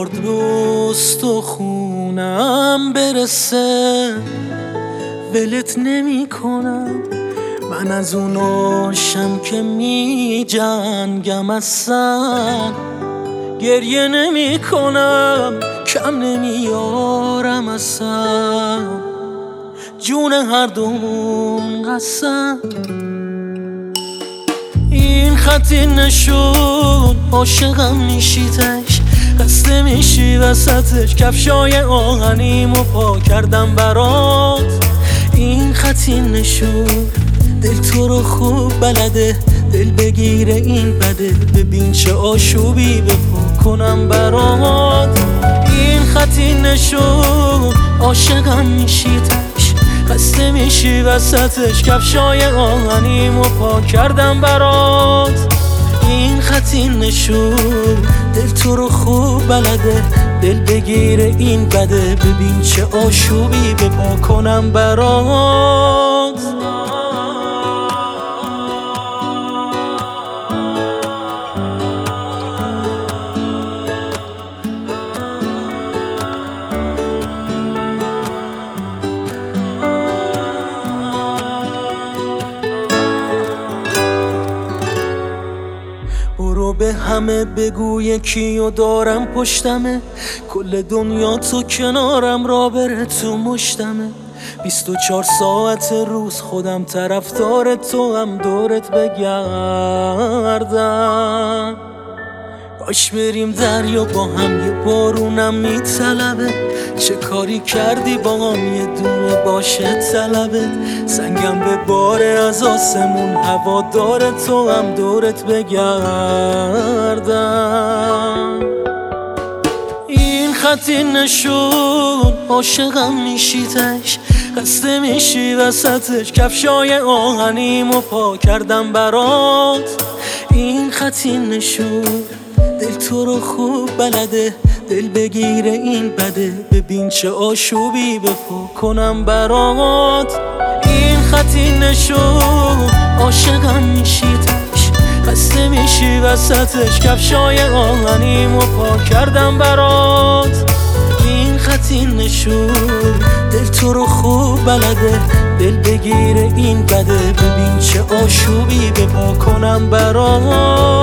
میلیارد به استخونم برسه ولت نمی کنم. من از اوناشم که می جنگم اصلا گریه نمی کنم، کم نمیارم اصلا جون هر دومون قسم. این خطی نشون عاشقم میشیتش، خسته میشی وسطش، کفشای آهنیمو پا کردم برات. این خطی نشون دل تو رو خوب بلده، دل بگیره این بده، ببین چه آشوبی به پا کنم برات. این خطی نشون عاشقم میشیتش، خسته میشی وسطش، کفشای آهنیمو پا کردم برات. این خطی نشون دل تو رو خوب بلده، دل بگیره این بده، ببین چه آشوبی به پا کنم برات. برو به همه بگو یکیو دارم پشتمه، کل دنیا تو کنارم را بره تو مشتمه. 24 ساعت روز خودم طرفدار تو هم دورت بگردم. باش بریم دریا با هم، یه بارونم میطلبه، چه کاری کردی با هم یه دونه باشه طلبت. سنگم به باره از آسمون، هوا داره تو هم دورت بگردم. این خطی نشون عاشقم میشیتش، خسته میشی وسطش، کفشای آهنیمو پا کردم برات. این خطی نشون دل تو رو خوب بلده، دل بگیره این بده، ببین چه آشوبی به پا کنم برات. این خطی نشون عاشقم میشیتش، خسته میشی وسطش، کفشای آهنیمو پا کردم برات. این خطی نشون دل تو رو خوب بلده، دل بگیره این بده، ببین چه آشوبی به پا کنم برات.